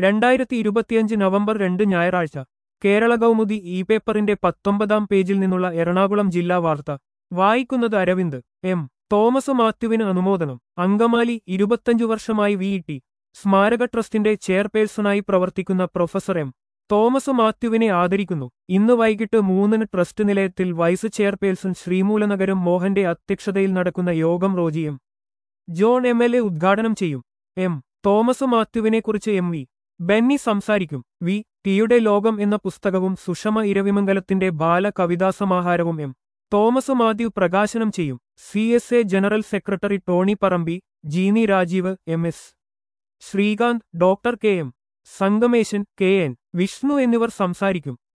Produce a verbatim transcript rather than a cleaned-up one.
രണ്ടായിരത്തി ഇരുപത്തിയഞ്ച് നവംബർ രണ്ട് ഞായറാഴ്ച കേരള കൗമുദി ഇ പേപ്പറിന്റെ പത്തൊമ്പതാം പേജിൽ നിന്നുള്ള എറണാകുളം ജില്ലാ വാർത്ത വായിക്കുന്നത് അരവിന്ദ്. എം തോമസ് മാത്യുവിന് അനുമോദനം. അങ്കമാലി ഇരുപത്തഞ്ചു വർഷമായി വി ടി സ്മാരക ട്രസ്റ്റിന്റെ ചെയർപേഴ്സണായി പ്രവർത്തിക്കുന്ന പ്രൊഫസർ എം തോമസ് മാത്യുവിനെ ആദരിക്കുന്നു. ഇന്ന് വൈകിട്ട് മൂന്നിന് ട്രസ്റ്റ് നിലയത്തിൽ വൈസ് ചെയർപേഴ്സൺ ശ്രീമൂലനഗരം മോഹന്റെ അധ്യക്ഷതയിൽ നടക്കുന്ന യോഗം Roji M John M L A ഉദ്ഘാടനം ചെയ്യും. എം തോമസ് മാത്യുവിനെക്കുറിച്ച് എം വി ബെന്നി സംസാരിക്കും. വി ടിയുടെ ലോകം എന്ന പുസ്തകവും സുഷമ ഇരവിമംഗലത്തിന്റെ ബാലകവിതാസമാഹാരവും എം തോമസ് മാത്യു പ്രകാശനം ചെയ്യും. C S A general secretary Tony Parambi, Jeeni Rajeev, M S Sreekanth, doctor K M Sangameshan, K N Vishnu എന്നിവർ സംസാരിക്കും.